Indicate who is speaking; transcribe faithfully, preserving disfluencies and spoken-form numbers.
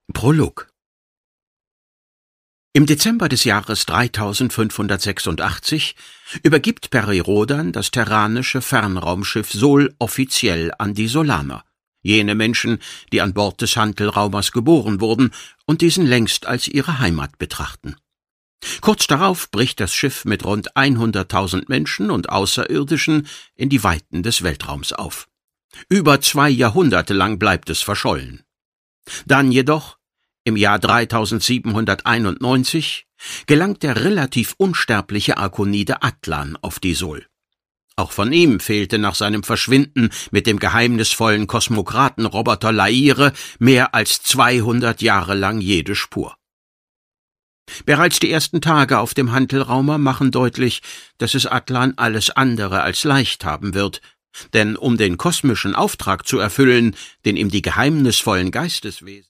Speaker 1: Prolog. Im Dezember des Jahres dreitausendfünfhundertsechsundachtzig übergibt Peri-Rodan das terranische Fernraumschiff Sol offiziell an die Solaner, jene Menschen, die an Bord des Hantelraumers geboren wurden und diesen längst als ihre Heimat betrachten. Kurz darauf bricht das Schiff mit rund hunderttausend Menschen und Außerirdischen in die Weiten des Weltraums auf. Über zwei Jahrhunderte lang bleibt es verschollen. Dann jedoch, im Jahr dreitausendsiebenhunderteinundneunzig, gelangt der relativ unsterbliche Arkonide Atlan auf die Sol. Auch von ihm fehlte nach seinem Verschwinden mit dem geheimnisvollen Kosmokratenroboter Laire mehr als zweihundert Jahre lang jede Spur. Bereits die ersten Tage auf dem Hantelraumer machen deutlich, dass es Atlan alles andere als leicht haben wird, denn um den kosmischen Auftrag zu erfüllen, den ihm die geheimnisvollen Geisteswesen